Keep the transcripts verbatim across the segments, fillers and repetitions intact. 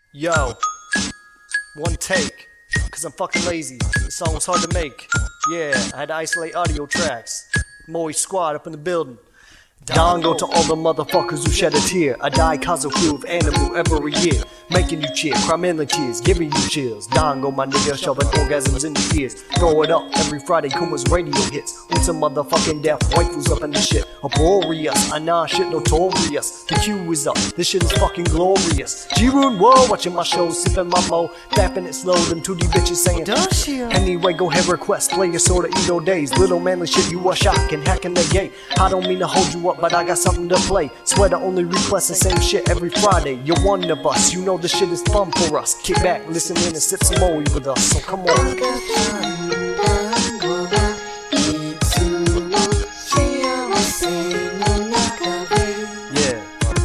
Yo, one take, cause I'm fucking lazy. The song was hard to make. Yeah, I had to isolate audio tracks. Moist squad up in the building. Dongo to all the motherfuckers who shed a tear. I die cause of crew of animal every year. Making you cheer, crime in the tears, giving you chills. Dongo, my nigga, shoving orgasms in your ears. Throw it up every Friday, Kuma's radio hits. With some motherfucking death, waifus up in the shit. Uproarious, I nah shit notorious. The Q is up, this shit is fucking glorious. G-Rune, whoa, watching my show, sipping my mo. Dapping it slow, them two D bitches saying does she? Anyway, go ahead, request, play your sorta Edo days. Little manly shit, you are shocking, hacking the gate. I don't mean to hold you up, but I got something to play. Swear to only request the same shit every Friday. You're one of us, you know the shit is fun for us. Kick back, listen in and sip some more with us. So come on. Yeah.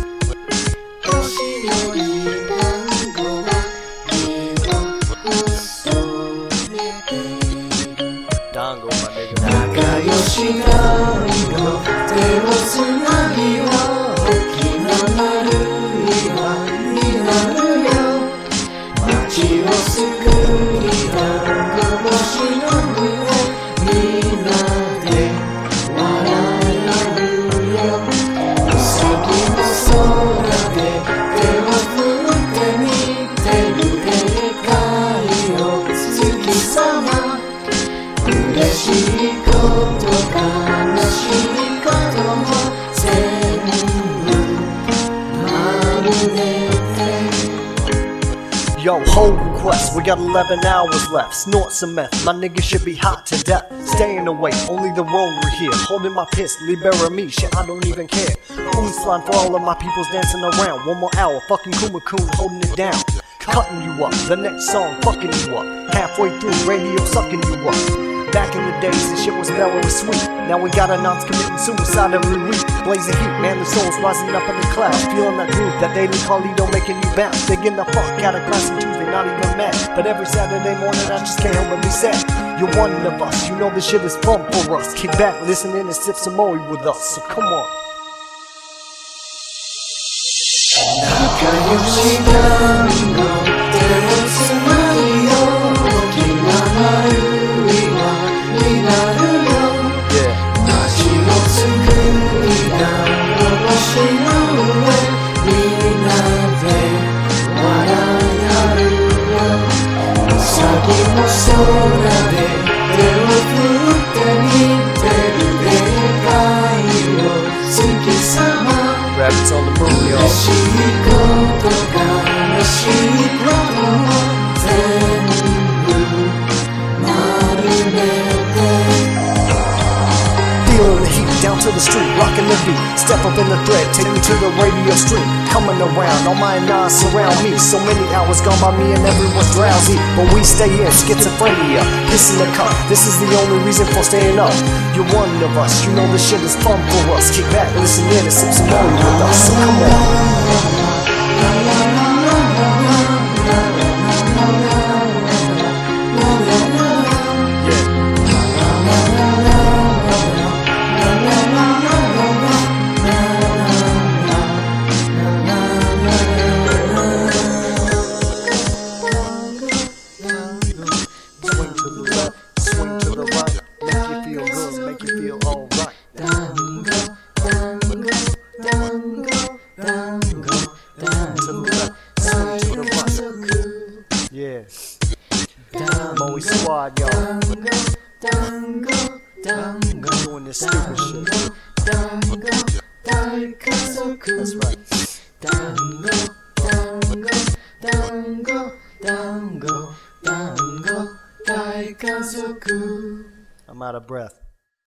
Dongo, my nigga. Nakayoshi Dongo, 手をつなぎよ、大きな丸い輪になるよ。街を救い、団子星の上、みんなで笑い合うよ。うさぎの空で手を振ってみてるでかいよ、月様。嬉しいこと悲しいことも全部丸めて。 Yo, hold request, we got eleven hours left. Snort some meth, my nigga should be hot to death. Staying away, only the road we're here. Holding my piss, libera me, shit I don't even care. Who's line for all of my peoples dancing around. One more hour, fucking Kuma-kun holding it down. Cutting you up, the next song fucking you up. Halfway through, radio sucking you up. Back in the days, this shit was mellow and sweet. Now we got a nonce committing suicide every week. Blazing heat, man, the soul's rising up in the clouds. Feeling that groove, that daily Carlito making you bounce. They getting the fuck out of class and Tuesday, not even mad. But every Saturday morning, I just can't help but be sad. You're one of us, you know this shit is fun for us. Kick back, listen in and sip some more with us, so come on. Nakayoshi Dongo, 手をつなぎよ、大きな丸い輪になるよ。街を救い、団子星の上、みんなで笑い合うよ。うさぎの空で手を振ってみてるでかいよ、月様。Rabbits on the moon, yo. 嬉しいこと悲しいことも全部丸めて。 Feeling the heat down to the street, rocking the beat. Step up in the thread, take me to the radio stream. Coming around, all my nines surround me. So many hours gone by me and everyone's drowsy. But we stay in schizophrenia, piss in the cup. This is the only reason for staying up. You're one of us, you know this shit is fun for us. Kick back, listen in and sip some more with us, so come on. Yeah, Moist squad, y'all. Doing this stupid shit. That's right. I'm out of breath.